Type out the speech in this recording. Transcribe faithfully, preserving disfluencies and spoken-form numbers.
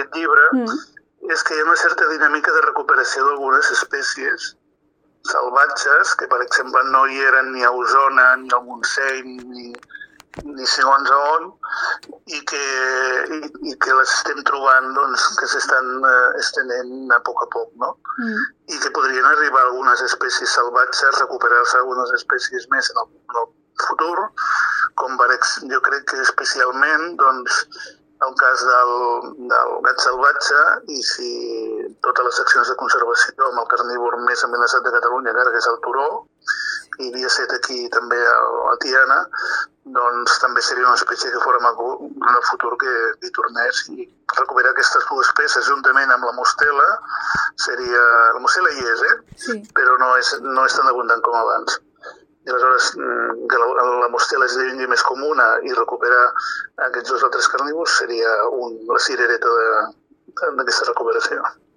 aquest llibre mm. és que hi ha una certa dinàmica de recuperació d'algunes espècies salvatges, que per exemple no hi eren ni a Osona, ni al Montseny, ni, ni segons a on, i que, i, i que les estem trobant, doncs, que s'estan eh, estenent a poc a poc, no? Mm. I que podrien arribar algunes espècies salvatges, recuperar-se algunes espècies més en el, en el futur, com per exemple, jo crec que especialment, doncs, el cas del, del gat salvatge, i si totes les accions de conservació amb el carnívor més amenaçat de Catalunya, que ara que és el turó, i havia set aquí també a, a Tiana, doncs també seria una espècie que fora maco en el futur que hi tornés, i recuperar aquestes dues peces juntament amb la mostela seria... La mostela hi és, eh? Sí. Però no és, no és tan abundant com abans. I aleshores que la, la mostela esdevingui més comuna i recuperar aquests dos altres carnívors seria un, la cirereta d'aquesta recuperació.